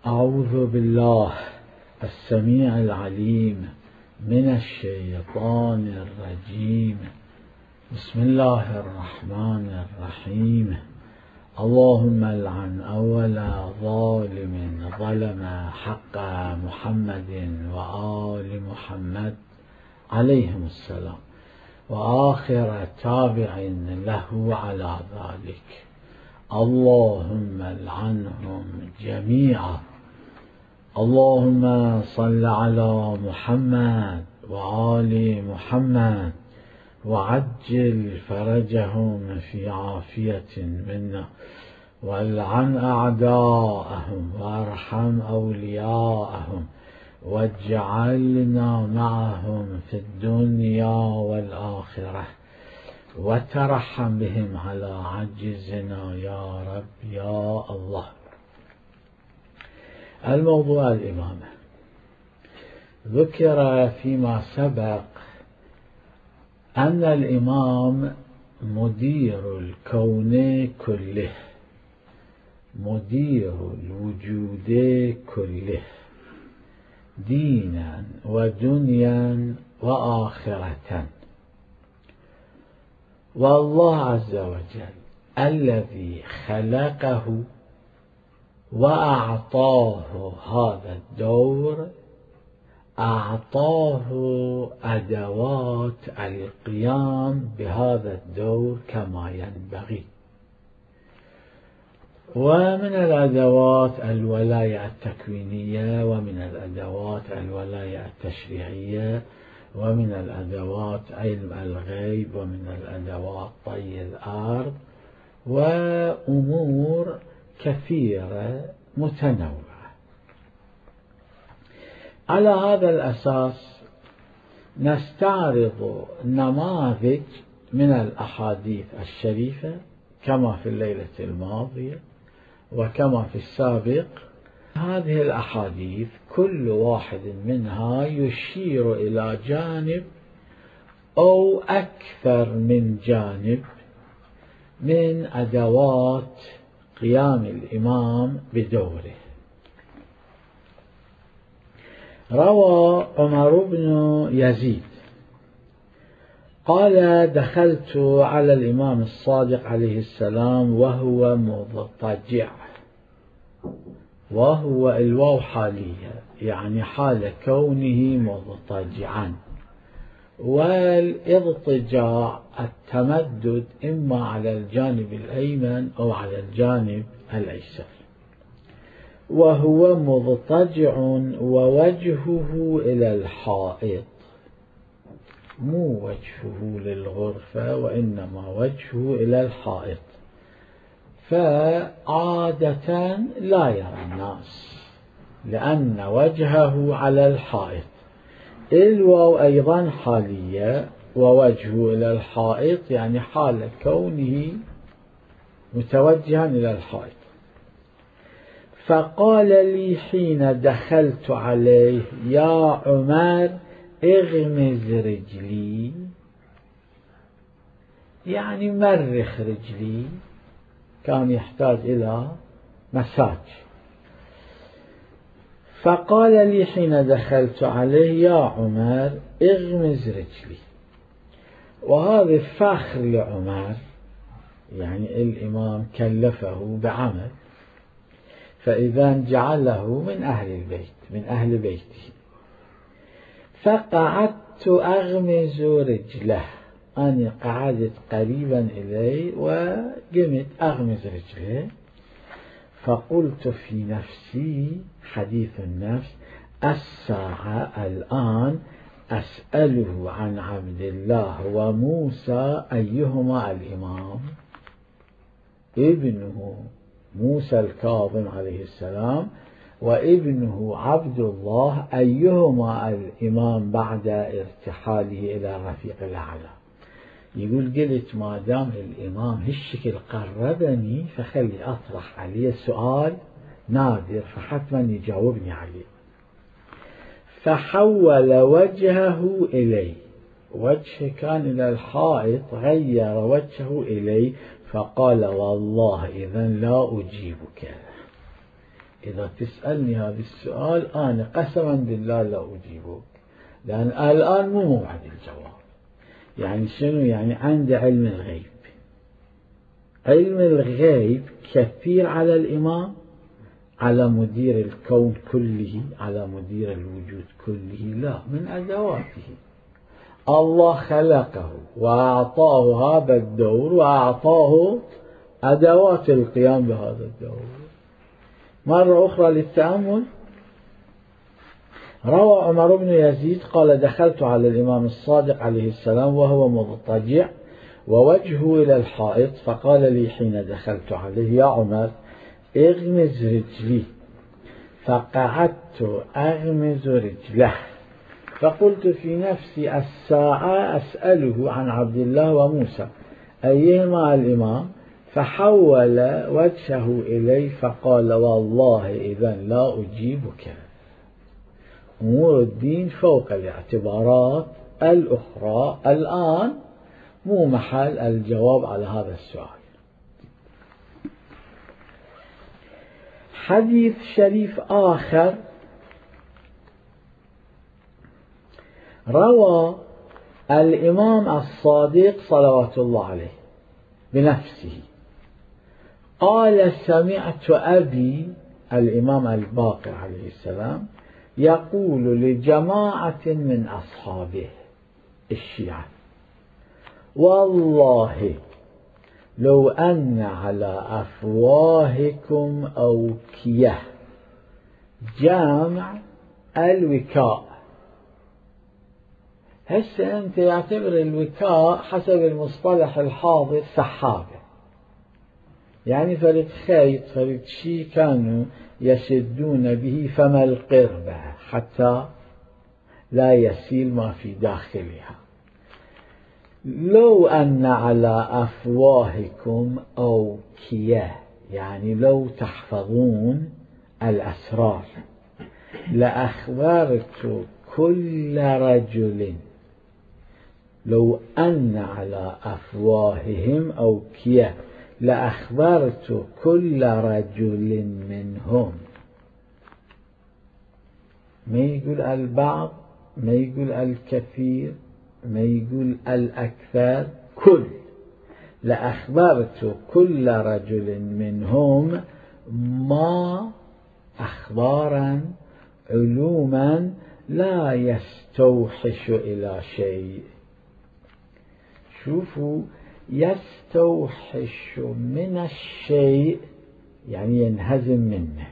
أعوذ بالله السميع العليم من الشيطان الرجيم. بسم الله الرحمن الرحيم. اللهم لعن أول ظالم ظلم حق محمد وآل محمد عليهم السلام، وآخر تابع له على ذلك. اللهم لعنهم جميعا. اللهم صل على محمد وآل محمد وعجل فرجهم في عافية منا، والعن أعداءهم وارحم أولياءهم، واجعلنا معهم في الدنيا والآخرة، وترحم بهم على عجزنا يا رب يا الله. الموضوع الإمامة. ذكر فيما سبق أن الإمام مدير الكون كله، مدير الوجود كله، دينا ودنيا وآخرة. والله عز وجل الذي خلقه وأعطاه هذا الدور أعطاه أدوات القيام بهذا الدور كما ينبغي. ومن الأدوات الولاية التكوينية، ومن الأدوات الولاية التشريعية، ومن الأدوات علم الغيب، ومن الأدوات طي الأرض، وأمور كثيرة متنوعة. على هذا الأساس نستعرض نماذج من الأحاديث الشريفة كما في الليلة الماضية وكما في السابق. هذه الأحاديث كل واحد منها يشير إلى جانب أو أكثر من جانب من أدوات قيام الإمام بدوره. روى عمر بن يزيد قال: دخلت على الإمام الصادق عليه السلام وهو مضطجع، وهو الواو حالية يعني حال كونه مضطجعا، والاضطجاع التمدد إما على الجانب الأيمن أو على الجانب الأيسر. وهو مضطجع ووجهه إلى الحائط، مو وجهه للغرفة وإنما وجهه إلى الحائط، فعادة لا يرى الناس لأن وجهه على الحائط. الواو أيضا حالية، ووجهه إلى الحائط يعني حال كونه متوجها إلى الحائط. فقال لي حين دخلت عليه: يا عمر اغمز رجلي، يعني مرخ رجلي، كان يحتاج إلى مساج. فقال لي حين دخلت عليه: يا عمر اغمز رجلي. وهذا فخر لعمر، يعني الإمام كلفه بعمل، فإذا جعله من أهل البيت، من أهل بيته. فقعدت أغمز رجله، أنا قعدت قريبا إليه وقمت أغمز رجله. فقلت في نفسي، حديث النفس: الساعة الآن أسأله عن عبد الله وموسى أيهما الإمام. ابنه موسى الكاظم عليه السلام وابنه عبد الله أيهما الإمام بعد ارتحاله إلى الرفيق الأعلى. يقول: قلت ما دام الإمام هالشكل قربني فخلي أطرح عليه سؤال نادر فحتما يجاوبني عليه. فحول وجهه إلي، وجهه كان إلى الحائط، غير وجهه إلي فقال: والله إذن لا أجيبك. إذا تسألني هذا السؤال أنا قسما بالله لا أجيبك، لأن الآن مو موعد الجواب. يعني شنو؟ يعني عندي علم الغيب. علم الغيب كثير على الإمام، على مدير الكون كله، على مدير الوجود كله؟ لا، من أدواته. الله خلقه وأعطاه هذا الدور وأعطاه أدوات القيام بهذا الدور. مرة أخرى للتأمل، روى عمر بن يزيد قال: دخلت على الإمام الصادق عليه السلام وهو مضطجع ووجهه إلى الحائط، فقال لي حين دخلت عليه: يا عمر اغمز رجلي. فقعدت أغمز رجله، فقلت في نفسي: الساعة أسأله عن عبد الله وموسى أيهما الإمام؟ فحول وجهه إلي فقال: والله إذا لا أجيبك. أمور الدين فوق الاعتبارات الأخرى، الآن مو محل الجواب على هذا السؤال. حديث شريف آخر روى الإمام الصادق صلوات الله عليه بنفسه قال: سمعت أبي الإمام الباقر عليه السلام يقول لجماعة من أصحابه الشيعة: والله لو أن على أفواهكم أوكية، جامع الوكاء. هسه أنت يعتبر الوكاء حسب المصطلح الحاضر سحابة، يعني فرد خيط، فرد شيء كانوا يشدون به فم القربة حتى لا يسيل ما في داخلها. لو أن على أفواهكم أوكية، يعني لو تحفظون الأسرار، لأخبرت كل رجل، لو أن على أفواههم أوكية لأخبرت كل رجل منهم، ما يقول البعض، ما يقول الكثير، ما يقول الأكثر، كل، لأخبرت كل رجل منهم ما أخبارا علوما لا يستوحش إلى شيء. شوفوا، يستوحش من الشيء يعني ينهزم منه.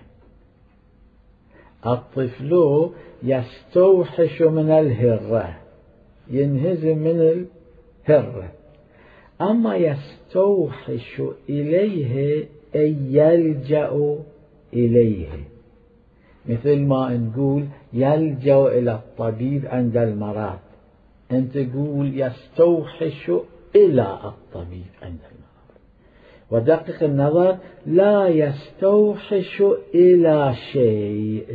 الطفل يستوحش من الهرة، ينهزم من الهرة. أما يستوحش إليه أي يلجأ إليه، مثل ما نقول يلجأ إلى الطبيب عند المرض، أنت تقول يستوحش إلى الطبيب عند المرض. ودقق النظر، لا يستوحش إلى شيء،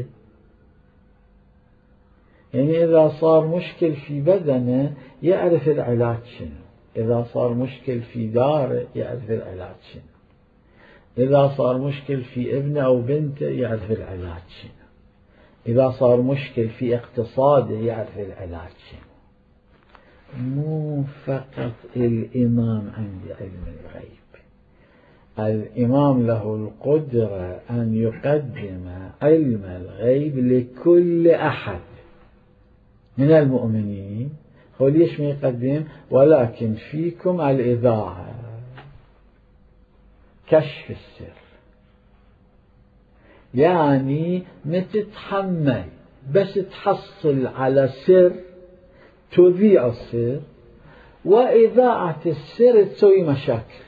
يعني إذا صار مشكل في بدنه يعرف العلاج شنو، إذا صار مشكل في داره يعرف العلاج شنو، إذا صار مشكل في ابنه أو بنته يعرف العلاج شنو، إذا صار مشكل في اقتصاده يعرف العلاج شنو. مو فقط الإمام عند علم الغيب، الإمام له القدرة أن يقدم علم الغيب لكل أحد من المؤمنين. هو ليش ما يقدم؟ ولكن فيكم الإذاعة، كشف السر، يعني متتحمل بس تحصل على سر تذيع السر، وإذاعة السر تسوي مشاكل.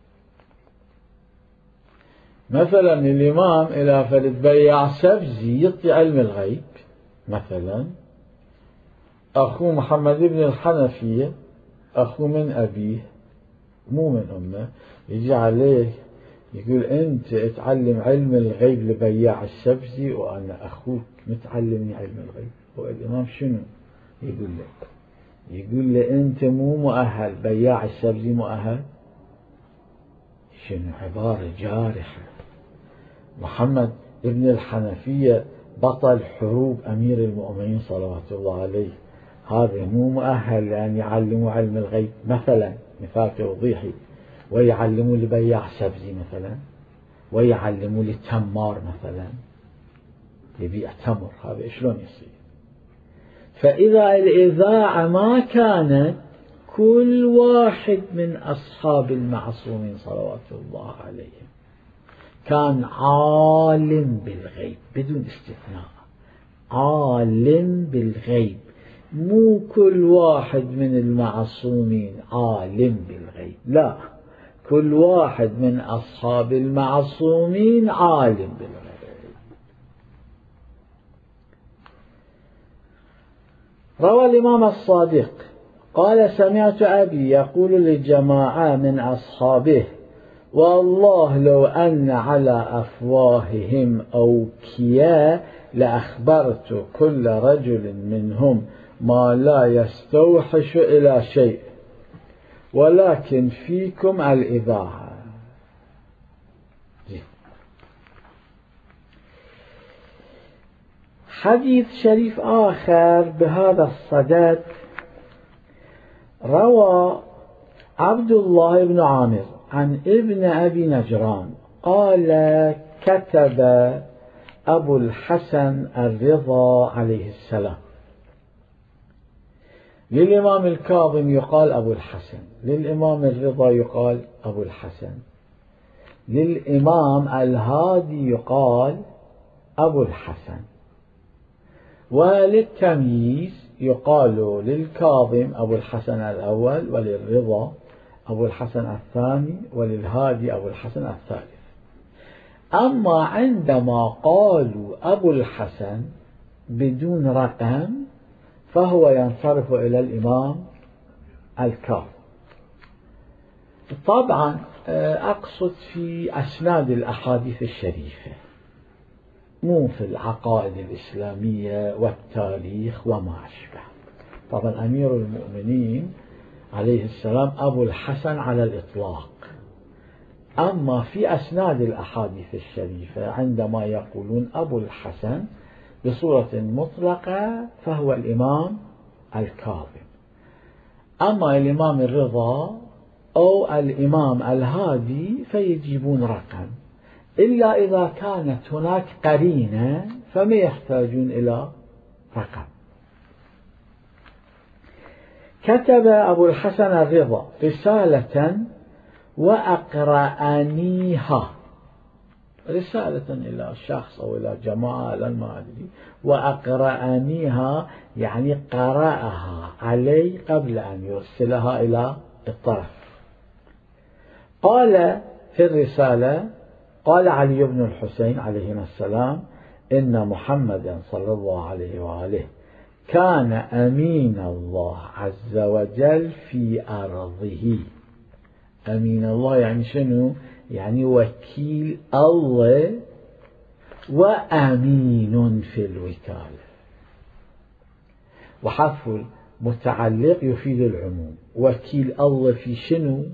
مثلا الإمام إلى فرد بياع سبزي يعطي علم الغيب، مثلا أخوه محمد بن الحنفية، أخوه من أبيه مو من أمه، يجي عليه يقول أنت تعلم علم الغيب لبياع السبزي وأنا أخوك متعلمني علم الغيب. والإمام شنو يقول له؟ يقول له أنت مو مؤهل، بياع السبزي مؤهل. شنو عبارة جارحة. محمد ابن الحنفية بطل حروب أمير المؤمنين صلوات الله عليه، هذا مو مؤهل لأن يعلموا علم الغيب مثلا، مثال توضيحي، ويعلموا لبياع سبزي مثلا، ويعلموا للتمار مثلا يبيع تمر، هذا شلون يصير؟ فإذا الإذاعة ما كانت كل واحد من أصحاب المعصومين صلوات الله عليهم كان عالم بالغيب بدون استثناء، عالم بالغيب، مو كل واحد من المعصومين عالم بالغيب، لا، كل واحد من أصحاب المعصومين عالم بالغيب. روى الإمام الصادق قال: سمعت أبي يقول لجماعة من أصحابه: والله لو أن على أفواههم أوكياء لأخبرت كل رجل منهم ما لا يستوحش إلى شيء، ولكن فيكم الإذاعة. حديث شريف آخر بهذا الصدد روى عبد الله بن عامر عن ابن أبي نجران قال: كتب أبو الحسن الرضا عليه السلام، للإمام الكاظم يقال أبو الحسن، للإمام الرضا يقال أبو الحسن، للإمام الهادي يقال أبو الحسن، وللتمييز يقال للكاظم أبو الحسن الأول، وللرضا أبو الحسن الثاني، وللهادي أبو الحسن الثالث. أما عندما قالوا أبو الحسن بدون رقم فهو ينصرف إلى الإمام الكاظم. طبعا أقصد في أسناد الأحاديث الشريفة، مو في العقائد الإسلامية والتاريخ وما أشبه. طبعا أمير المؤمنين عليه السلام أبو الحسن على الإطلاق، أما في أسناد الأحاديث الشريفة عندما يقولون أبو الحسن بصورة مطلقة فهو الإمام الكاظم. أما الإمام الرضا أو الإمام الهادي فيجيبون رقم، إلا إذا كانت هناك قرينة فما يحتاجون إلى رقم. كتب أبو الحسن الرضا رسالة وأقرأنيها، رسالة إلى شخص أو إلى جماعة ما أدري، وأقرأنيها يعني قرأها علي قبل أن يرسلها إلى الطرف. قال في الرسالة: قال علي بن الحسين عليهما السلام: إن محمدا صلى الله عليه وآله كان أمين الله عز وجل في أرضه. أمين الله يعني شنو؟ يعني وكيل الله وأمين في الوكالة، وحذف المتعلق يفيد العموم. وكيل الله في شنو؟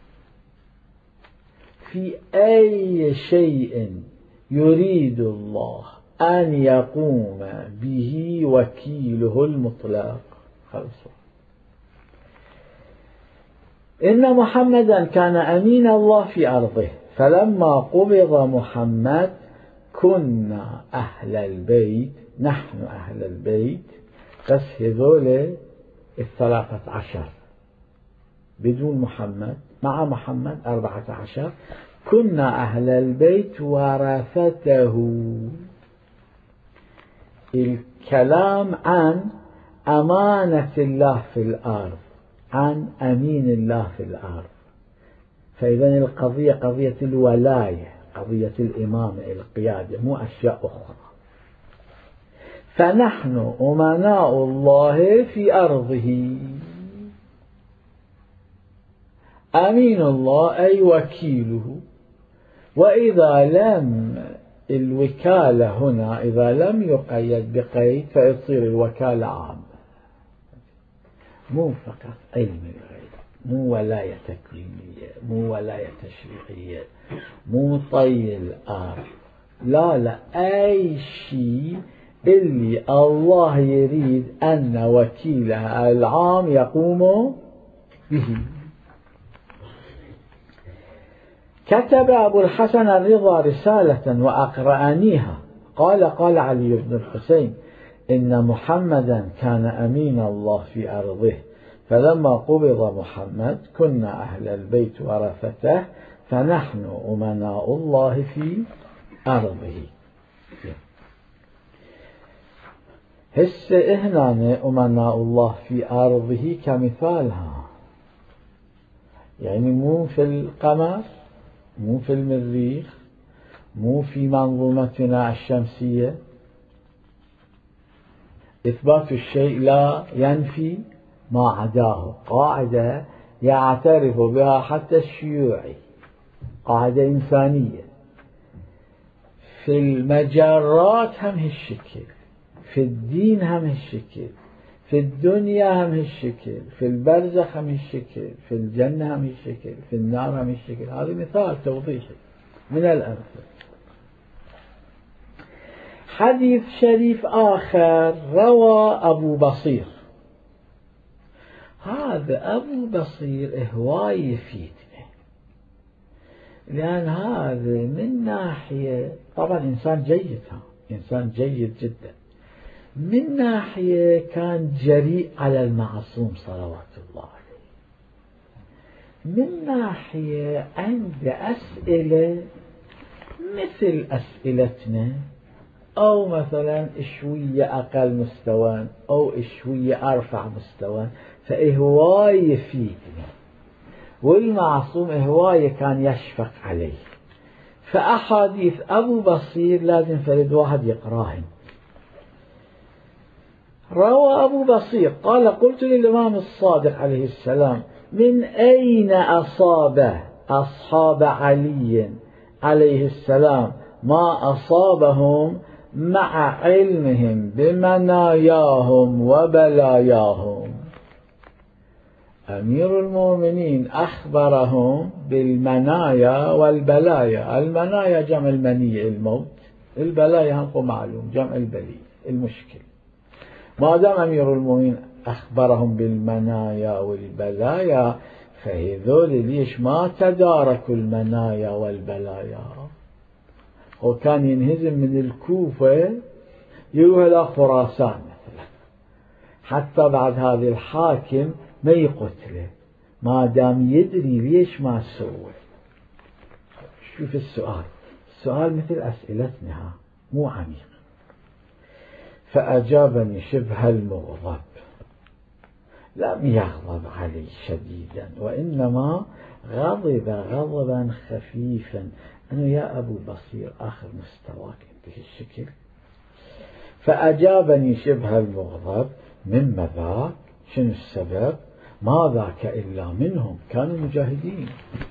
في أي شيء يريد الله أن يقوم به وكيله المطلق. خلص. إن محمدا كان أمين الله في أرضه، فلما قبض محمد كنا أهل البيت، نحن أهل البيت، بس هذول 13 بدون محمد، مع محمد 14، كنا أهل البيت ورثته. الكلام عن أمانة الله في الأرض، عن أمين الله في الأرض. فإذا القضية قضية الولاية، قضية الإمامة، القيادة، مو أشياء أخرى. فنحن أمناء الله في أرضه. أمين الله أي وكيله. وإذا لم الوكالة هنا إذا لم يقيد بقيد فيصير الوكالة عامة، مو فقط علم الغيب، مو ولاية تكوينية، مو ولاية تشريعية، مو طي الأرض، لا أي شيء اللي الله يريد أن وكيله العام يقوم به. كتب أبو الحسن الرضا رسالة وأقرأنيها، قال علي بن الحسين إن محمدا كان أمين الله في أرضه، فلما قبض محمد كنا أهل البيت ورثته، فنحن أمناء الله في أرضه. هسه هنا أمناء الله في أرضه كمثالها، يعني مو في القمر، مو في المريخ، مو في منظومتنا الشمسية. إثبات الشيء لا ينفي ما عداه، قاعدة يعترف بها حتى الشيوعي، قاعدة إنسانية. في المجرات هم هالشكل، في الدين هم هالشكل، في الدنيا هم هالشكل، في البرزخ هم هالشكل، في الجنة هم هالشكل، في النار هم هالشكل. هذا مثال توضيحي من الأمثلة. حديث شريف آخر روى أبو بصير. هذا أبو بصير هواي يفيدنا، لأن هذا من ناحية طبعا إنسان جيد، إنسان جيد جدا، من ناحية كان جريء على المعصوم صلوات الله عليه، من ناحية عند أسئلة مثل أسئلتنا، أو مثلا شوية أقل مستوى أو شوية أرفع مستوى، فهواي يفيدنا، والمعصوم هواي كان يشفق عليه. فأحاديث أبو بصير لازم فرد واحد يقراهن. روى أبو بصير قال قلت للإمام الصادق عليه السلام من أين أصاب أصحاب علي عليه السلام ما أصابهم مع علمهم بمناياهم وبلاياهم؟ أمير المؤمنين أخبرهم بالمنايا والبلايا. المنايا جمع المني الموت، البلايا هنقو معلوم جمع البلي المشكل. ما دام أمير المؤمنين أخبرهم بالمنايا والبلايا، فهذول ليش ما تداركوا المنايا والبلايا؟ وكان ينهزم من الكوفة يروح إلى خراسان مثلا، حتى بعد هذا الحاكم ما يقتله، ما دام يدري ليش ما سوى. شوف السؤال مثل أسئلتنا مو عميق. فأجابني شبه المغضب، لم يغضب علي شديدا، وإنما غضب غضبا خفيفا، أنه يا أبو بصير آخر مستواك بهالشكل. فأجابني شبه المغضب مما ذاك؟ شنو السبب؟ ما ذاك إلا منهم، كانوا مجاهدين،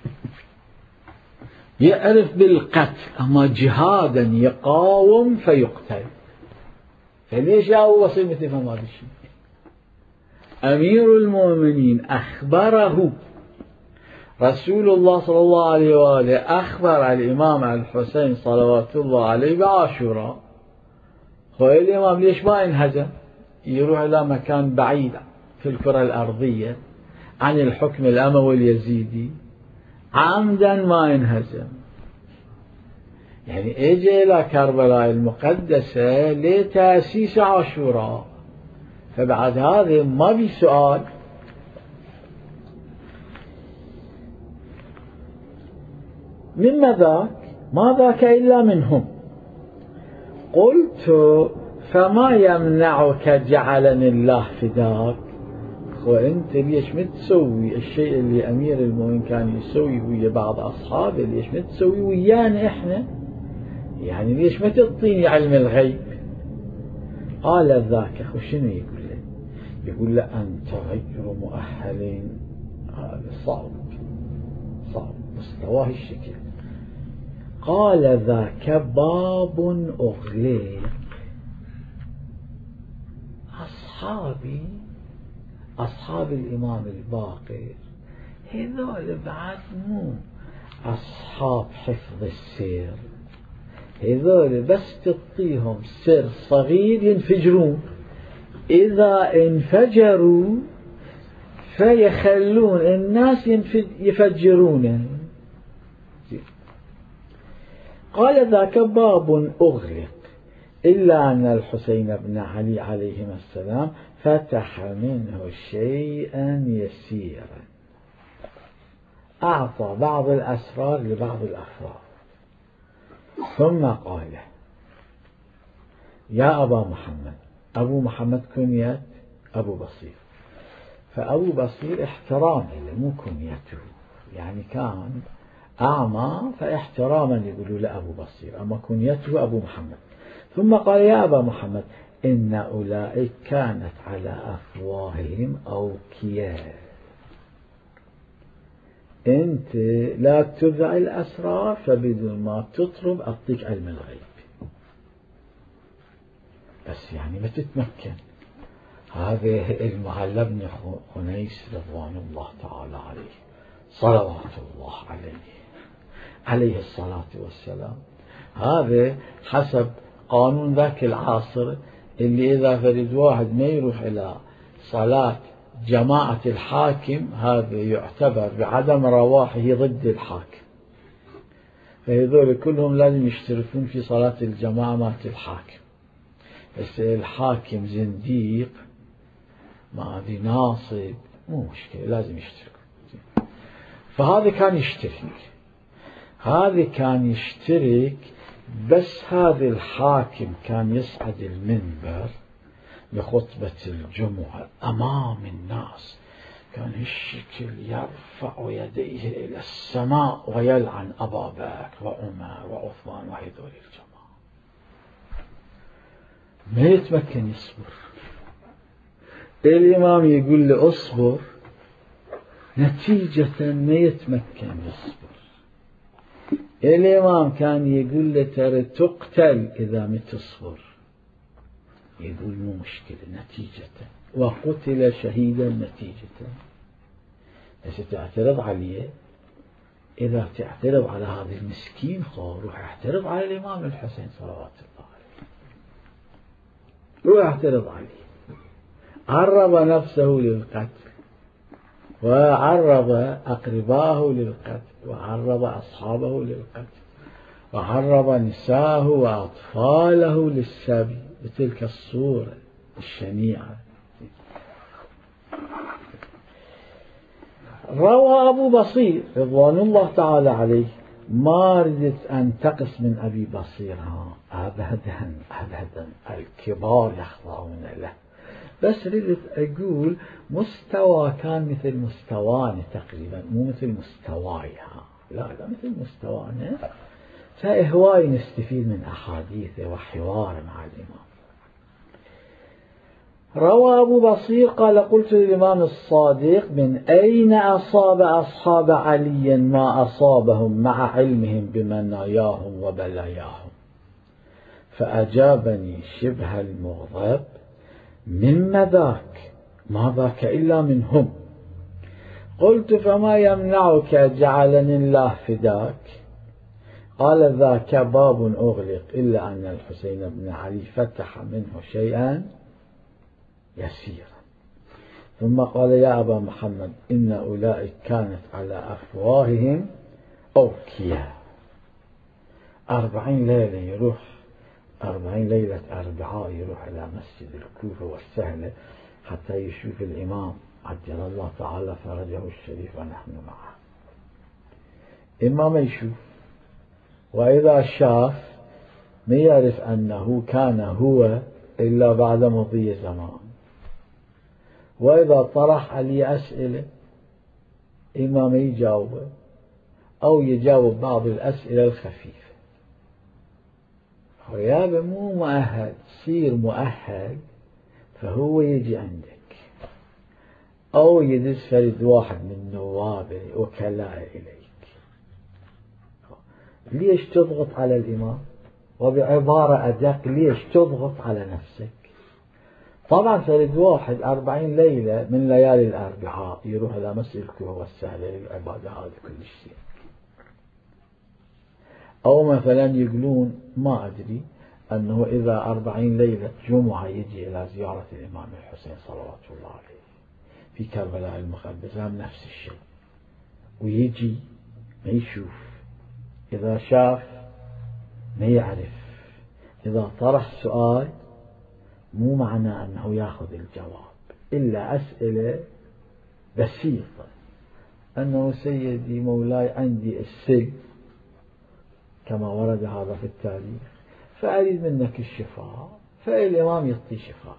يعرف بالقتل، أما جهادا يقاوم فيقتل. فليش يا أبو بصير مثل ما هذا الشيء؟ أمير المؤمنين أخبره رسول الله صلى الله عليه وآله، أخبر الإمام الحسين صلوات الله عليه بعاشوراء. الإمام ليش ما ينهزم؟ يروح إلى مكان بعيد في الكرة الأرضية عن الحكم الأموي اليزيدي، عمدا ما ينهزم. يعني اجى إلى كربلاء المقدسة لتأسيس عاشوراء، فبعد هذا ما في سؤال. مما ذاك؟ ما ذاك إلا منهم. قلت فما يمنعك جعلني الله فداك؟ وانت ليش ما تسوي الشيء اللي أمير المؤمنين كان يسوي ويا بعض أصحابه، ليش ما تسوي ويانا إحنا؟ يعني ليش ما تعطيني علم الغيب؟ قال ذاك شنو يقول له؟ يقول له أنت غير مؤهلين. هذا صعب مستواه الشكل. قال ذاك باب أغلق. أصحاب الإمام الباقر هذول بعد مو أصحاب حفظ السير، هذول بس تعطيهم سر صغير ينفجرون، إذا انفجروا فيخلون الناس يفجرونه. قال ذاك باب أغلق إلا أن الحسين بن علي عليهما السلام فتح منه شيئا يسيرا، أعطى بعض الأسرار لبعض الأفراد، ثم قال يا أبا محمد. أبو محمد كنية أبو بصير، فأبو بصير احترام له مو كنيته، يعني كان أعمى فاحتراما يقولوا له أبو بصير، أما كنيته أبو محمد. ثم قال يا أبا محمد إن أولئك كانت على أفواههم أوكياء، أنت لا تذع الأسرار، فبدون ما تطلب أعطيك علم الغيب، بس يعني ما تتمكن. هذا المعلى بن خنيس رضوان الله تعالى عليه صلوات الله عليه الصلاة والسلام، هذا حسب قانون ذاك العصر، اللي إذا فرد واحد ما يروح إلى صلاة جماعة الحاكم هذا يعتبر بعدم رواحه ضد الحاكم، فهذول كلهم لازم يشتركون في صلاة الجماعة مات الحاكم. بس الحاكم زنديق ما ذي ناصب مو مشكلة، لازم يشترك. فهذا كان يشترك، بس هذا الحاكم كان يصعد المنبر لخطبة الجمعة أمام الناس، كان الشكل يرفع يديه إلى السماء ويلعن أبا بكر وعمر وعثمان وهذول الجماعة، ما يتمكن يصبر. الإمام يقول له أصبر، نتيجة ما يتمكن يصبر. الإمام كان يقول له ترى تقتل إذا ما تصبر، يقول مو مشكلة نتيجة، وقتل شهيدا نتيجة. بس تعترض عليه، إذا تعترض على هذا المسكين روح اعترض على الإمام الحسين صلوات الله عليه، روح اعترض عليه. عرض نفسه للقتل، وعرض أقرباه للقتل، وعرض أصحابه للقتل، وعرض نساءه وأطفاله للسبي بتلك الصورة الشنيعة. روى أبو بصير رضوان الله تعالى عليه، ما ردت أن تقص من أبي بصير أبدا، الكبار يخضعون له، بس ردت أقول مستوى كان مثل مستوانا تقريبا، مو مثل مستوايها، لا مثل مستوانا، فهواي نستفيد من أحاديثه وحواره مع الإمام. روى أبو بصير قال قلت للإمام الصادق من أين أصاب أصحاب علي ما أصابهم مع علمهم بمناياهم وبلاياهم؟ فأجابني شبه المغضب مما ذاك، ما ذاك إلا منهم. قلت فما يمنعك جعلني الله فداك؟ قال ذاك باب أغلق إلا أن الحسين بن علي فتح منه شيئا يسيرا. ثم قال يا أبا محمد إن أولئك كانت على أفواههم أوكياء. 40 ليلة يروح، 40 ليلة أربعاء يروح إلى مسجد الكوفة والسهلة حتى يشوف الإمام عجل الله تعالى فرجه الشريف ونحن معه. إما ما يشوف، وإذا شاف ما يعرف أنه كان هو إلا بعد مضي زمان. وإذا طرح عليه أسئلة إما ما يجاوب أو يجاوب بعض الأسئلة الخفيفة. غيابه مو مؤهل، صير مؤهل فهو يجي عندك، أو يدز فرد واحد من نوابه وكلاء إليك. ليش تضغط على الإمام؟ وبعبارة أدق ليش تضغط على نفسك؟ طبعا فرد واحد 40 ليلة من ليالي الأربعاء يروح إلى مسجد الكوفة والسهلة للعبادة، هذا كل شيء. أو مثلا يقولون ما أدري أنه إذا 40 ليلة جمعة يجي إلى زيارة الإمام الحسين صلوات الله عليه في كربلاء المقدسة نفس الشيء، ويجي ما يشوف، إذا شاف ما يعرف، إذا طرح سؤال مو معنى أنه يأخذ الجواب إلا أسئلة بسيطة، أنه سيدي مولاي عندي السل كما ورد هذا في التاريخ فأريد منك الشفاء، فالإمام يعطي شفاء.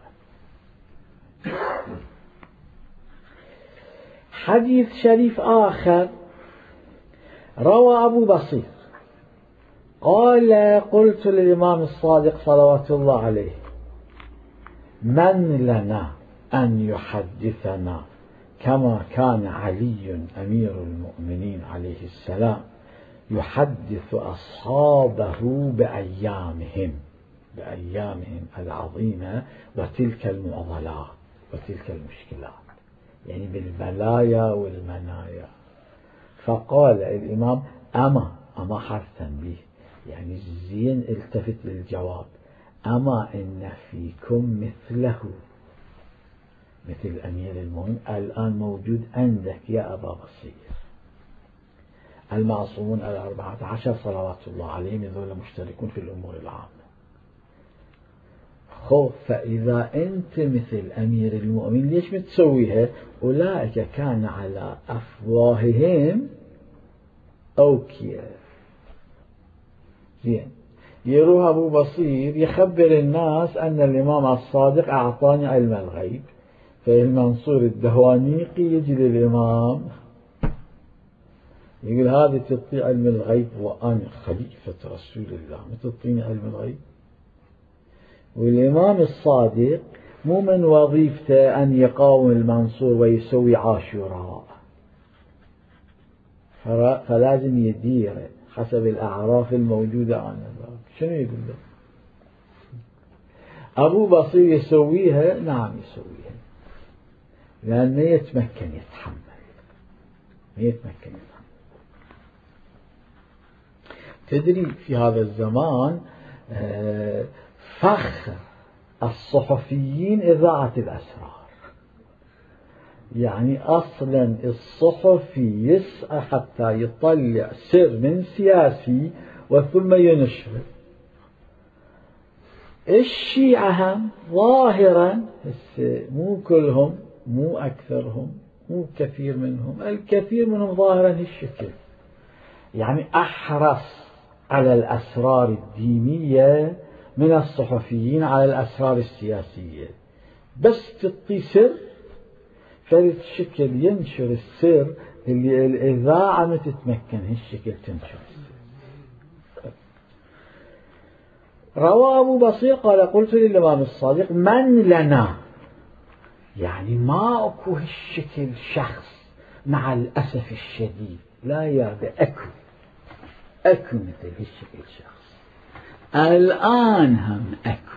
حديث شريف آخر روى أبو بصير قال قلت للإمام الصادق صلوات الله عليه من لنا أن يحدثنا كما كان علي أمير المؤمنين عليه السلام يحدث أصحابه بأيامهم العظيمة وتلك المعضلات وتلك المشكلات، يعني بالبلايا والمنايا. فقال الإمام أما حرف تنبيه، يعني زين التفت للجواب، أما إن فيكم مثله، مثل أمير المؤمنين الآن موجود عندك يا أبا بصير. المعصومون 14 صلوات الله عليهم يظل مشتركون في الأمور العامة. فإذا أنت مثل أمير المؤمنين ليش متسويها؟ أولئك كان على أفواههم أوكية. زين، يروح أبو بصير يخبر الناس أن الإمام الصادق أعطاني علم الغيب، فالمنصور الدهوانيقي يجي للإمام يقول هذه تعطي علم الغيب وأنا خليفة رسول الله ما تعطيني علم الغيب؟ والإمام الصادق مو من وظيفته أن يقاوم المنصور ويسوي عاشوراء، فلازم يدير حسب الأعراف الموجودة آنذاك. شنو يقول له؟ أبو بصير يسويها؟ نعم يسويها، لأن ما يتمكن يتحمل. تدري في هذا الزمان فخر الصحفيين إذاعة الأسرار، يعني أصلا الصحفي يسعى حتى يطلع سر من سياسي وثم ينشره. الشيعة هم ظاهرا مو كلهم مو أكثرهم مو كثير منهم، الكثير منهم ظاهرا هالشكل، يعني أحرص على الأسرار الدينية من الصحفيين على الأسرار السياسية. بس تعطي سر فالشكل ينشر السر اللي الإذاعة ما تتمكن هالشكل تنشر السر. روى أبو بصير قال قلت للإمام الصادق من لنا، يعني ما أكو هالشكل شخص مع الأسف الشديد، لا يا أكو مثل هالشكل شخص. الآن هم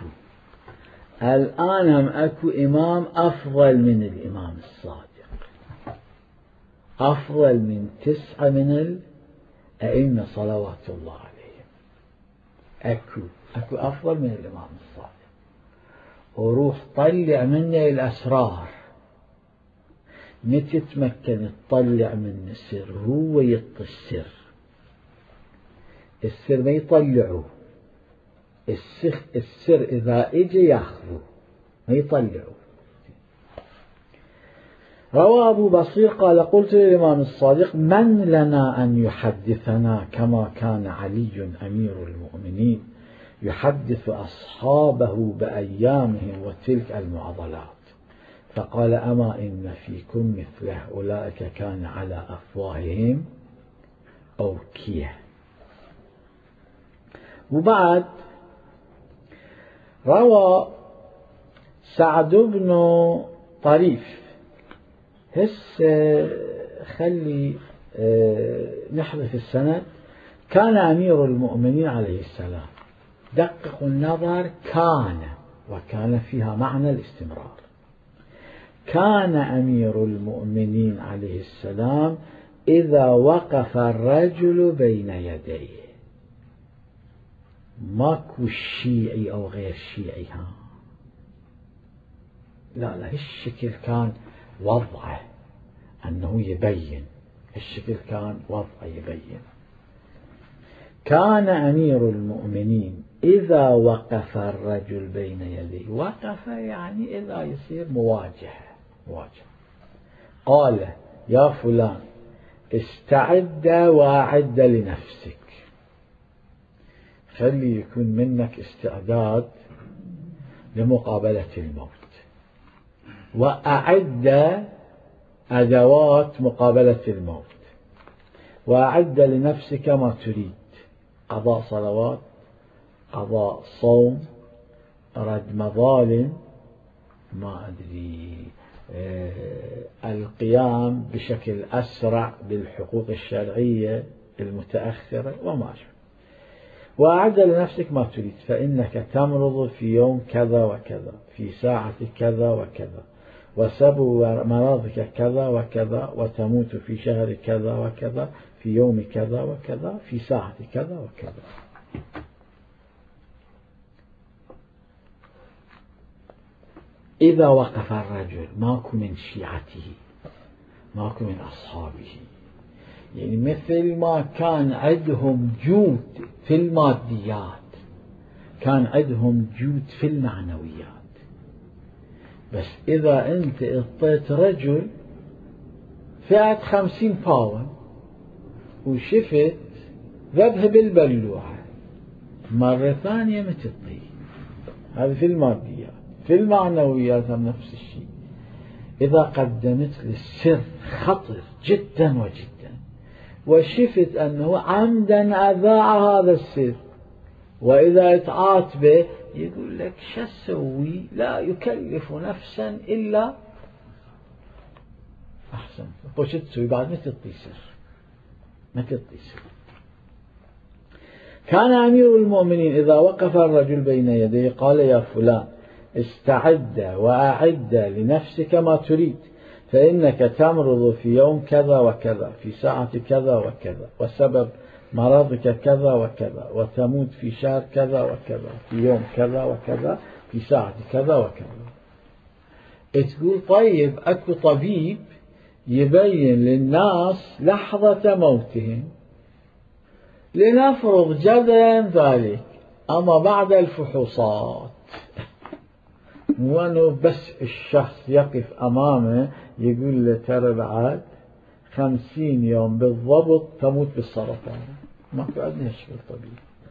أكو إمام أفضل من الإمام الصادق، أفضل من 9 من الأئمة صلوات الله عليهم. أكو أفضل من الإمام الصادق، وروح طلع منه الأسرار، متتمكن تطلع منه السر، هو يطي السر ما يطلعه، السر إذا إجي يأخذه ما يطلعه. روى أبو بصير قال قلت للإمام الصادق من لنا أن يحدثنا كما كان علي أمير المؤمنين يحدث أصحابه بأيامهم وتلك المعضلات؟ فقال أما إن فيكم مثله أولئك كان على أفواههم أوكية. وبعد روى سعد بن طريف، خلي نحذف السند، كان أمير المؤمنين عليه السلام، دققوا النظر، وكان فيها معنى الاستمرار. كان أمير المؤمنين عليه السلام إذا وقف الرجل بين يديه، ماكو شيعي أو غير شيعي، لا الشكل كان وضعه أنه يبين، الشكل كان وضعه يبين. كان أمير المؤمنين إذا وقف الرجل بين يديه، وقف يعني إذا يصير مواجهة، قال يا فلان استعد وأعد لنفسك، خلي يكون منك استعداد لمقابلة الموت، وأعد أدوات مقابلة الموت، وأعد لنفسك ما تريد، قضاء صلوات، قضاء صوم، رد مظالم، ما أدري، القيام بشكل أسرع بالحقوق الشرعية المتأخرة وما أشبه. وأعد لنفسك ما تريد، فإنك تمرض في يوم كذا وكذا، في ساعة كذا وكذا، وسبب مرضك كذا وكذا، وتموت في شهر كذا وكذا، في يوم كذا وكذا، في ساعة كذا وكذا. إذا وقف الرجل، ماكو من شيعته، ماكو من أصحابه، يعني مثل ما كان عندهم جود في الماديات كان عندهم جود في المعنويات. بس إذا أنت اعطيت رجل فئة 50 باون وشفت ذبه بالبلوعة، مرة ثانية ما تعطيه. هذا في الماديات. في المعنويات نفس الشيء. إذا قدمت للسر خطر جدا وجدا، وشفت أنه عمدا أذاع هذا السر، وإذا تعاتبه يقول لك شو أسوي، لا يكلف نفسا إلا أحسن، وش تسوي بعد؟ ما تعطي سر. كان أمير المؤمنين إذا وقف الرجل بين يديه قال يا فلان استعد وأعد لنفسك ما تريد، فإنك تمرض في يوم كذا وكذا، في ساعة كذا وكذا، وسبب مرضك كذا وكذا، وتموت في شهر كذا وكذا، في يوم كذا وكذا، في ساعة كذا وكذا. تقول طيب أكو طبيب يبين للناس لحظة موتهم، لنفرض جدلا ذلك، أما بعد الفحوصات مو أنه بس الشخص يقف أمامه يقول له ترى بعد 50 يوم بالضبط تموت بالسرطان، ما في عندنا شيء طبيعي.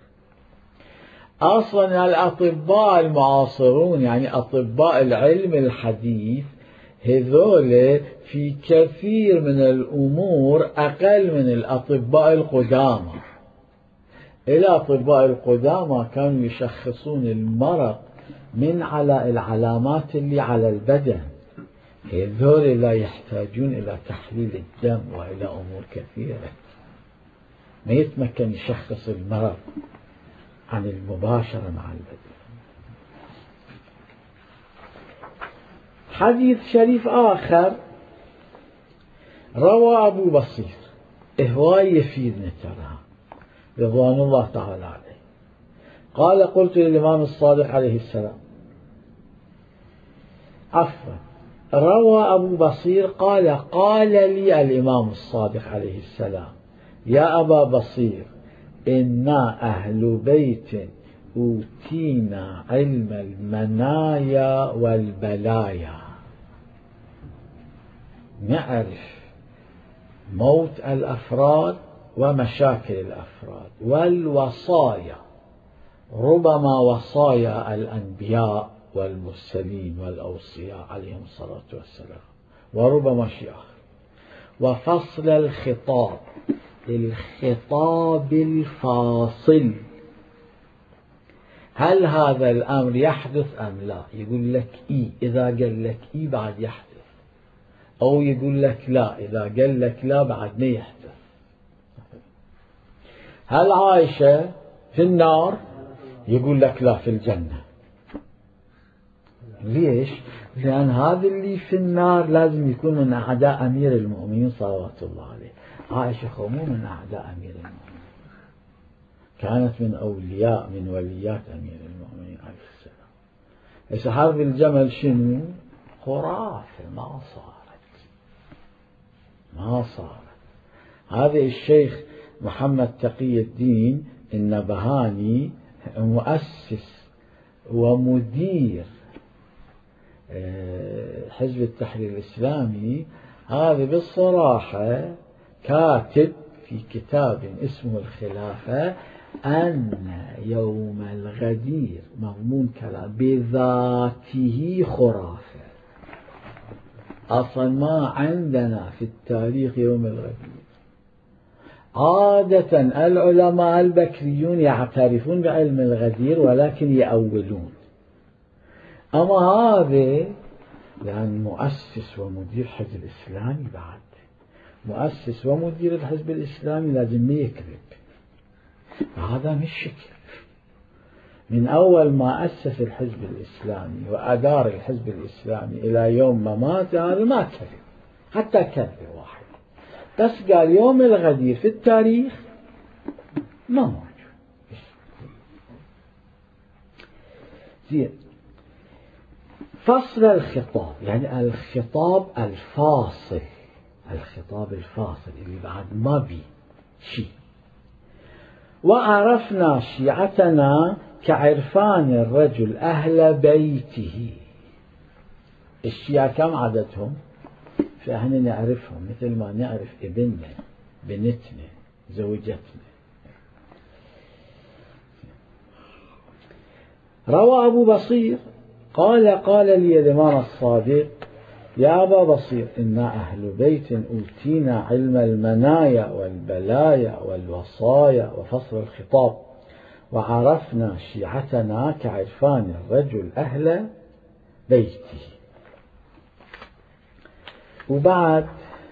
أصلا الأطباء المعاصرون، يعني أطباء العلم الحديث، هذول في كثير من الأمور أقل من الأطباء القدامى. الأطباء القدامى كانوا يشخصون المرض من على العلامات اللي على البدن، هذول لا يحتاجون إلى تحليل الدم وإلى أمور كثيرة، ما يتمكن يشخص المرض عن المباشرة مع البدن. حديث شريف آخر روى أبو بصير، هواي يفيدنا ترى رضوان الله تعالى عليه. قال قلت للإمام الصادق عليه السلام، عفوا، روى أبو بصير قال لي الإمام الصادق عليه السلام يا أبا بصير إنا أهل بيت أوتينا علم المنايا والبلايا، نعرف موت الأفراد ومشاكل الأفراد والوصايا، ربما وصايا الأنبياء والمرسلين والأوصياء عليهم الصلاة والسلام، وربما شيء آخر، وفصل الخطاب الفاصل، هل هذا الأمر يحدث أم لا؟ يقول لك إيه، إذا قال لك إيه بعد يحدث، أو يقول لك لا، إذا قال لك لا بعد ما يحدث. هل عائشة في النار؟ يقول لك لا، في الجنة. ليش؟ لأن هذا اللي في النار لازم يكون من أعداء أمير المؤمنين صلوات الله عليه. عائشة مو من أعداء أمير المؤمنين، كانت من وليات أمير المؤمنين عليه السلام. هسه حرب الجمل شنو؟ خرافة ما صارت. هذا الشيخ محمد تقي الدين النبهاني مؤسس ومدير حزب التحرير الإسلامي، هذا بالصراحة كاتب في كتاب اسمه الخلافة أن يوم الغدير مضمون كلام بذاته خرافة. أصلا ما عندنا في التاريخ يوم الغدير. عادة العلماء البكريون يعترفون بعلم الغدير ولكن يأولون، أما هذا لأن مؤسس ومدير حزب الإسلامي، بعد مؤسس ومدير الحزب الإسلامي لازم ما يكذب. هذا مش شكل. من أول ما أسس الحزب الإسلامي وأدار الحزب الإسلامي إلى يوم ما مات هذا ما كذب حتى كذب واحد، بس قال يوم الغدير في التاريخ ما موجود. زين. فصل الخطاب يعني الخطاب الفاصل، الخطاب الفاصل اللي بعد ما بي شيء. وعرفنا شيعتنا كعرفان الرجل أهل بيته. الشيعة كم عددهم؟ فإحنا نعرفهم مثل ما نعرف ابننا، بنتنا، زوجتنا. روى أبو بصير قال لي الإمام الصادق يا أبا بصير إنا أهل بيت أوتينا علم المنايا والبلايا والوصايا وفصل الخطاب، وعرفنا شيعتنا كعرفان الرجل أهل بيته. وبعد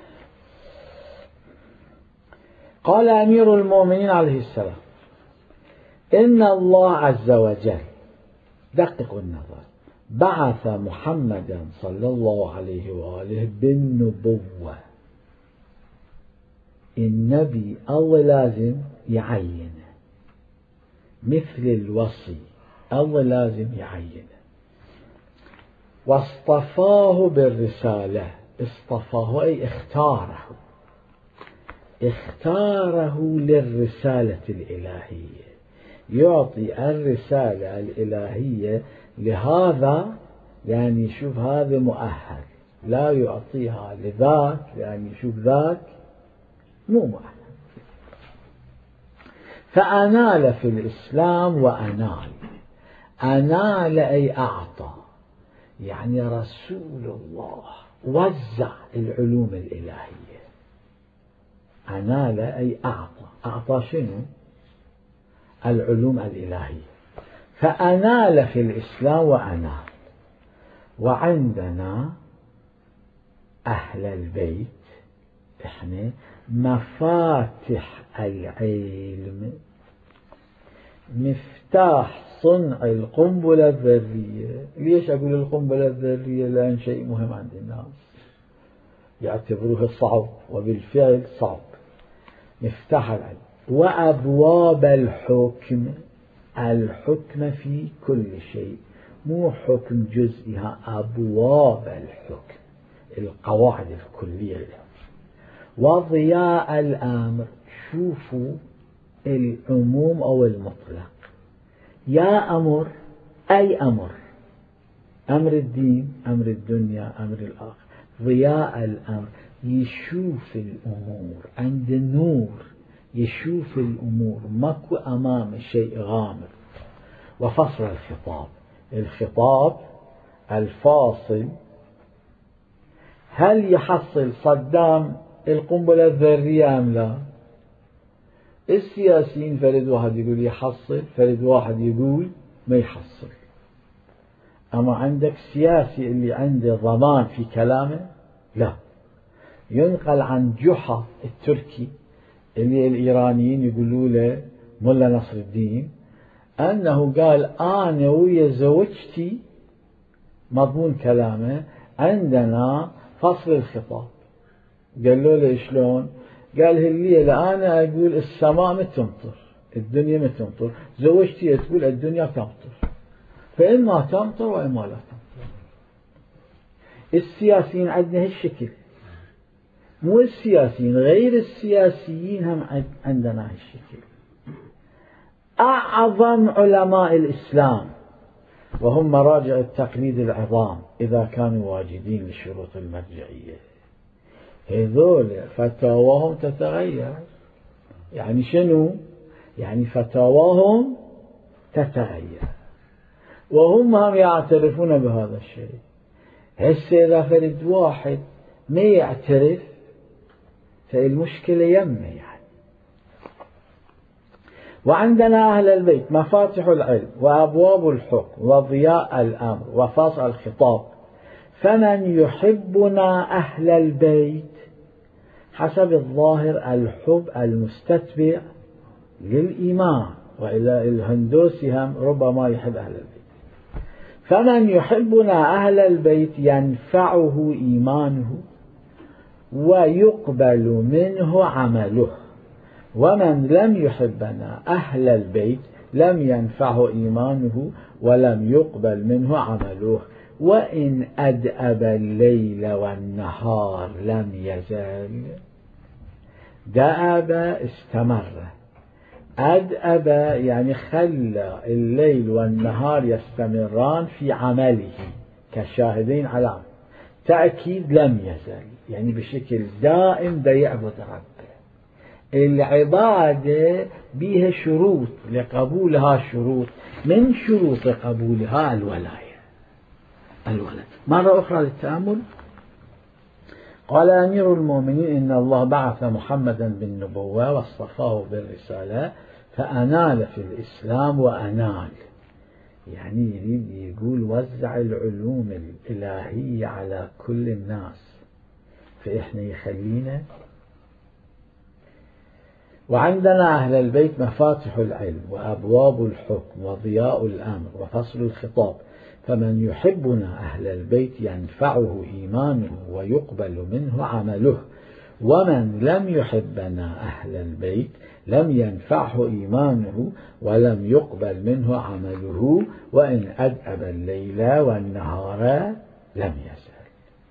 قال أمير المؤمنين عليه السلام إن الله عز وجل، دققوا النظر، بعث محمدا صلى الله عليه وآله بالنبوة. النبي الله لازم يعينه، مثل الوصي الله لازم يعينه. واصطفاه بالرسالة، اصطفاه أي اختاره للرسالة الإلهية، يعطي الرسالة الإلهية لهذا يعني يشوف هذا مؤهل، لا يعطيها لذاك يعني يشوف ذاك مو مؤهل. فأنال في الإسلام، أنال أي أعطى، يعني رسول الله وزع العلوم الإلهية. أنال أي أعطى شنو؟ العلوم الإلهية. فأنال في الإسلام وأنال. وعندنا أهل البيت إحنا مفاتح العلم، مفتاح صنع القنبلة الذرية. ليش أقول القنبلة الذرية؟ لأن شيء مهم عند الناس يعتبروه صعب، وبالفعل صعب. مفتاح العلم. وأبواب الحكم في كل شيء، مو حكم جزئي، أبواب الحكم، القواعد الكلية للحكم. وضياء الأمر، شوفوا العموم أو المطلق، يا أمر أي أمر، أمر الدين، أمر الدنيا، أمر الآخر. ضياء الأمر يشوف الأمور، عند النور يشوف الأمور، ماكو أمام شيء غامض. وفصل الخطاب الفاصل، هل يحصل صدام القنبلة الذرية أم لا؟ السياسيين فرد واحد يقول يحصل، فرد واحد يقول ما يحصل. أما عندك سياسي اللي عنده ضمان في كلامه لا. ينقل عن جحا التركي اللي الإيرانيين يقولوا له ملا نصر الدين أنه قال أنا ويا زوجتي، مضمون كلامه، عندنا فصل الخطاب. قال له شلون؟ قال الليلة أنا أقول السماء ما تمطر، الدنيا ما تمطر، زوجتي تقول الدنيا تمطر، فإما تمطر وإما لا تمطر. السياسيين عندنا هالشكل، مو السياسيين، غير السياسيين هم عندنا هالشكل. أعظم علماء الإسلام وهم مراجع التقليد العظام إذا كانوا واجدين لشروط المرجعية، هذول فتاواهم تتغير. يعني شنو؟ يعني فتاواهم تتغير، وهم هم يعترفون بهذا الشيء. هسه إذا فرد واحد ما يعترف فالمشكلة يمه يعني. وعندنا أهل البيت مفاتح العلم وأبواب الحكم وضياء الأمر وفصل الخطاب، فمن يحبنا أهل البيت حسب الظاهر الحب المستتبع للإيمان، وإلى الهندوسي هم ربما يحب أهل البيت. فمن يحبنا أهل البيت ينفعه إيمانه ويقبل منه عمله، ومن لم يحبنا أهل البيت لم ينفعه إيمانه ولم يقبل منه عمله، وإن أدأب الليل والنهار لم يزل. دأب استمر، أدأب يعني خلى الليل والنهار يستمران في عمله كشاهدين على تأكيد لم يزل، يعني بشكل دائم دا يعبد ربه. العبادة بها شروط لقبولها، شروط من شروط قبولها الولاية. مرة أخرى للتأمل. قال أمير المؤمنين إن الله بعث محمدا بالنبوة واصطفاه بالرسالة فأنال في الإسلام وأنال، يعني يريد يقول وزع العلوم الإلهية على كل الناس، فإحنا يخلينا. وعندنا أهل البيت مفاتح العلم وأبواب الحكم وضياء الأمر وفصل الخطاب، فمن يحبنا أهل البيت ينفعه إيمانه ويقبل منه عمله، ومن لم يحبنا أهل البيت لم ينفعه إيمانه ولم يقبل منه عمله، وإن أدأب الليل والنهار لم يزل.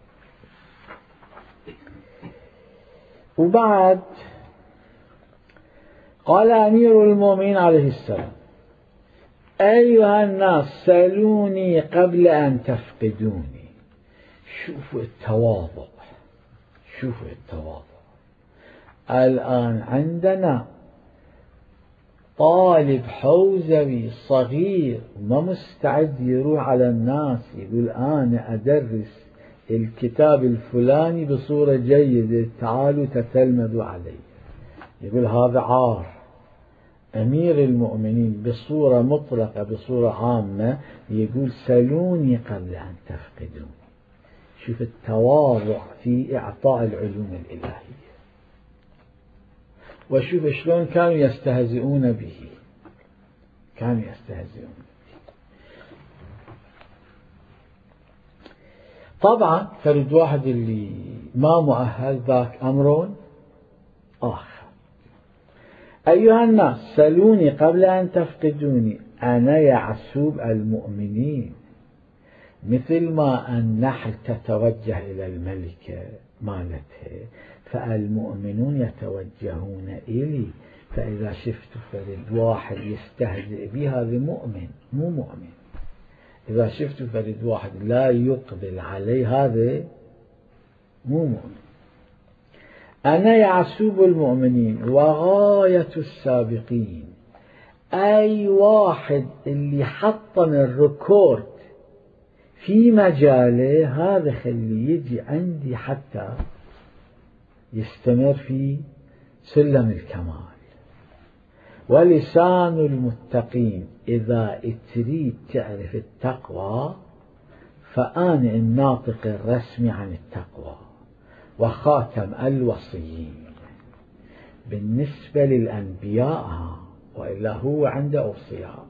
وبعد قال أمير المؤمنين عليه السلام أيها الناس سألوني قبل أن تفقدوني. شوفوا التواضع، شوفوا التواضع. الآن عندنا طالب حوزوي صغير ما مستعد يروح على الناس يقول أنا أدرس الكتاب الفلاني بصورة جيدة، تعالوا تتلمذوا علي. يقول هذا عار. أمير المؤمنين بصورة مطلقة بصورة عامة يقول سلوني قبل أن تفقدوني. شوف التواضع في إعطاء العلوم الإلهية، وشوف شلون كانوا يستهزئون به، كانوا يستهزئون به. طبعا فرد واحد اللي ما مؤهل ذاك أمر آخر. أيها الناس سلوني قبل أن تفقدوني، أنا يعسوب المؤمنين، مثل ما النحل تتوجه إلى الملكة مالتها فالمؤمنون يتوجهون إلي، فإذا شفت فرد واحد يستهزئ به هذا مؤمن مو مؤمن، إذا شفت فرد واحد لا يقبل عليه هذا مو مؤمن. أنا يعسوب المؤمنين وغاية السابقين، أي واحد اللي حطم الريكورد في مجاله هذا خليه يجي عندي حتى يستمر في سلم الكمال. ولسان المتقين، إذا تريد تعرف التقوى فأنا الناطق الرسمي عن التقوى وخاتم الوصيين بالنسبة للأنبياء، وإلا هو عنده أوصياء،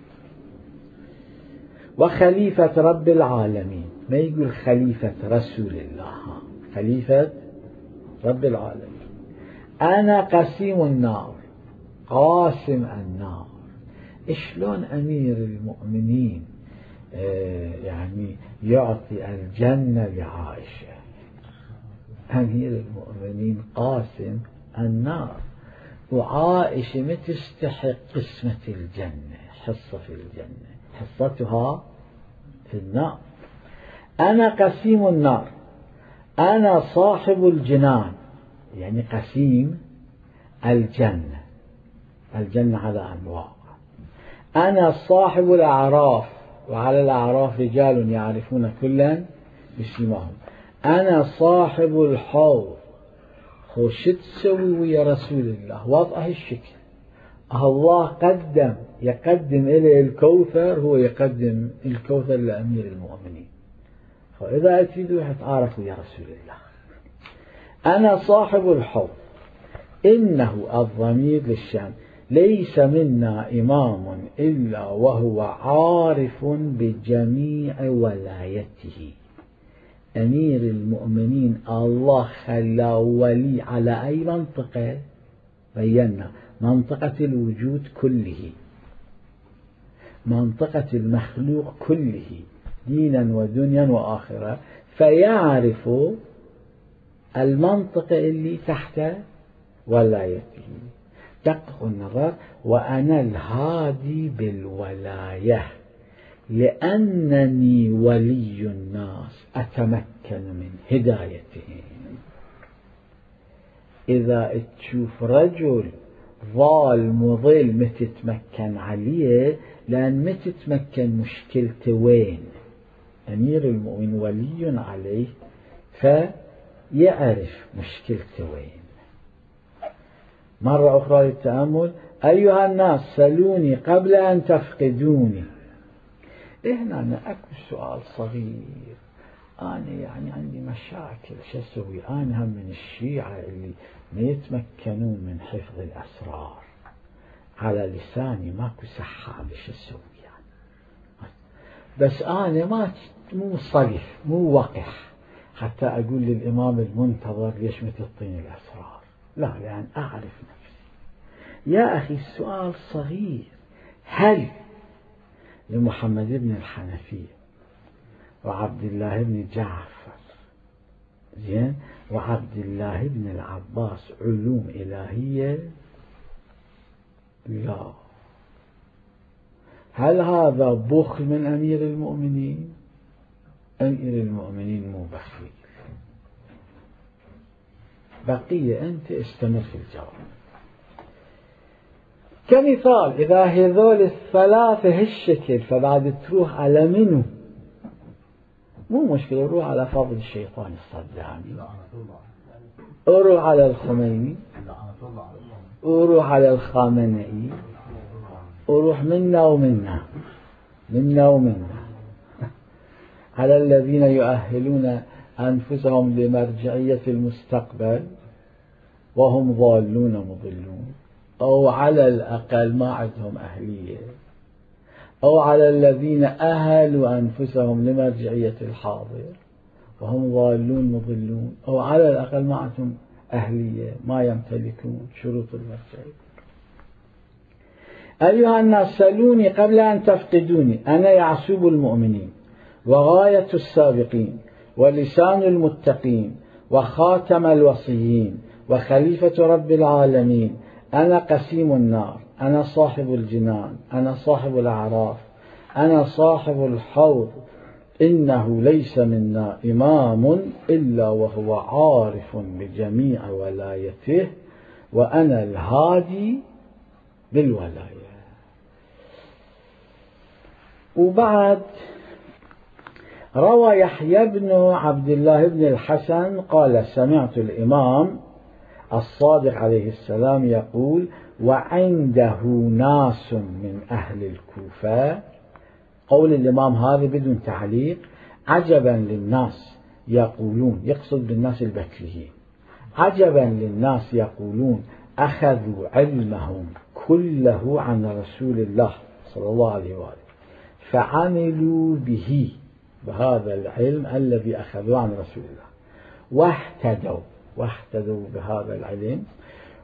وخليفة رب العالمين، ما يقول خليفة رسول الله، خليفة رب العالمين. أنا قسيم النار، قاسم النار. شلون أمير المؤمنين يعني يعطي الجنة لعائشة؟ أمير المؤمنين قاسم النار، وعائشة ما تستحق قسمة الجنة، حصة في الجنة، حصتها في النار. أنا قسيم النار، أنا صاحب الجنان، يعني قسيم الجنة، الجنة على أنواع. أنا صاحب الأعراف، وعلى الأعراف رجال يعرفون كلا بسيماهم. أنا صاحب الحوض. شو تسوي ويا رسول الله؟ وضعه الشكل، الله يقدم إليه الكوثر، هو يقدم الكوثر لأمير المؤمنين. فإذا تريدوا تعارفوا يا رسول الله. أنا صاحب الحوض، إنه الضمير للشأن، ليس منا إمام إلا وهو عارف بجميع ولايته. أمير المؤمنين الله خلى ولي على أي منطقة؟ بينا منطقة الوجود كله، منطقة المخلوق كله، دينا ودنيا وآخرة، فيعرف المنطقة اللي تحت ولايته. دققوا النظر. وأنا الهادي بالولاية، لأنني ولي الناس أتمكن من هدايتهم. إذا تشوف رجل ضال مضل ما تتمكن عليه، لأن ما تتمكن مشكلته وين؟ أمير المؤمن ولي عليه فيعرف مشكلته وين. مرة أخرى للتأمل. أيها الناس سلوني قبل أن تفقدوني. هنا أكو سؤال صغير، أنا يعني عندي مشاكل، شو أسوي؟ أنا هم من الشيعة اللي ما يتمكنون من حفظ الأسرار، على لساني ماكو سحابة، شو أسوي يعني؟ بس أنا مو صلف، مو وقح حتى أقول للإمام المنتظر ليش ما تعطيني الأسرار، لا، لأن أعرف نفسي. يا أخي السؤال صغير. هل لمحمد بن الحنفية وعبد الله بن جعفر زين وعبد الله بن العباس علوم إلهية؟ لا. هل هذا بخل من أمير المؤمنين؟ أمير المؤمنين مو بخيل. بقية أنت استمر في الجواب. كمثال، إذا هذول الثلاثة هالشكل، فبعد تروح على منو؟ مو مشكلة، روح على فضل الشيطان الصدامي، أروح على الخميني، أروح على الخامنئي، أروح منا ومنا، منا ومنا، على الذين يؤهلون أنفسهم لمرجعية المستقبل وهم ضالون مضلون، أو على الأقل ما عندهم أهلية، أو على الذين أهلوا أنفسهم لمرجعية الحاضر وهم ضالون مضلون، أو على الأقل ما عندهم أهلية، ما يمتلكون شروط المرجعية. أيها الناس سلوني قبل أن تفقدوني. أنا يعسوب المؤمنين وغاية السابقين ولسان المتقين وخاتم الوصيين وخليفة رب العالمين. أنا قسيم النار، أنا صاحب الجنان، أنا صاحب الأعراف، أنا صاحب الحوض. إنه ليس منا إمام إلا وهو عارف بجميع ولايته، وأنا الهادي بالولاية. وبعد روى يحيى بن عبد الله بن الحسن قال: سمعت الإمام الصادق عليه السلام يقول: وعنده ناس من أهل الكوفة. قول الإمام هذا بدون تعليق. عجبا للناس يقولون، يقصد بالناس البكريين، عجبا للناس يقولون أخذوا علمهم كله عن رسول الله صلى الله عليه وآله، فعملوا به، بهذا العلم الذي أخذوه عن رسول الله، واهتدوا بهذا العلم،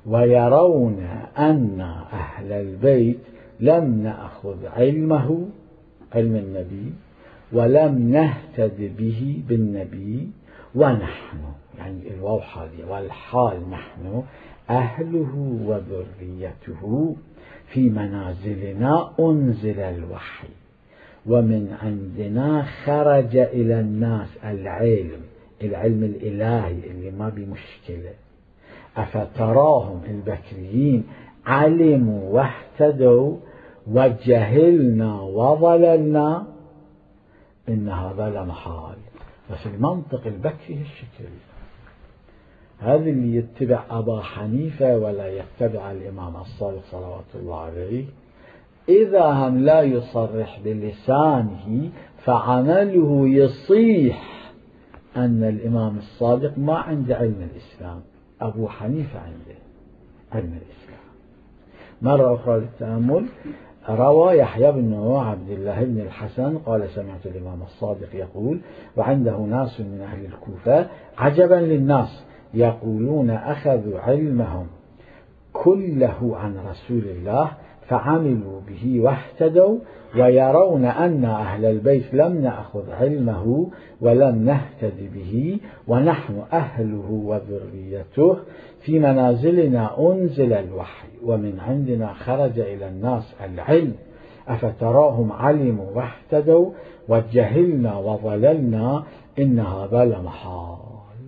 ويرون أن أهل البيت لم نأخذ علمه، علم النبي، ولم نهتد به بالنبي، ونحن، يعني الواو حالية والحال نحن أهله وذريته في منازلنا أنزل الوحي ومن عندنا خرج إلى الناس العلم الإلهي اللي ما بمشكلة. أفتراهم البكريين علموا واهتدوا وجهلنا وضللنا إن هذا لمحال. بس المنطق البكري هالشكل، هذا اللي يتبع أبا حنيفة ولا يتبع الإمام الصادق صلوات الله عليه، إذا هم لا يصرح بلسانه فعمله يصيح أن الإمام الصادق ما عنده علم الإسلام، أبو حنيفة عنده علم الإسلام. مرة أخرى للتأمل، روى يحيى بن عبد الله بن الحسن قال سمعت الإمام الصادق يقول: وعنده ناس من أهل الكوفة عجبا للناس يقولون أخذوا علمهم كله عن رسول الله فعملوا به واهتدوا، ويرون أن أهل البيت لم نأخذ علمه ولم نهتد به، ونحن أهله وذريته في منازلنا أنزل الوحي ومن عندنا خرج إلى الناس العلم. أفتراهم علموا واهتدوا وجهلنا وضللنا إن هذا لمحال.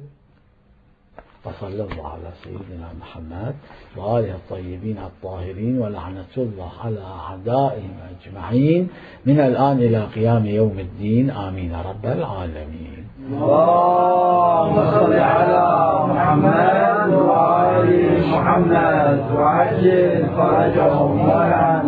وصلى الله على سيدنا محمد وآله الطيبين الطاهرين، ولعنة الله على أعدائهم أجمعين من الآن إلى قيام يوم الدين، آمين رب العالمين. اللهم صل على محمد وآل محمد وعجل فرجهم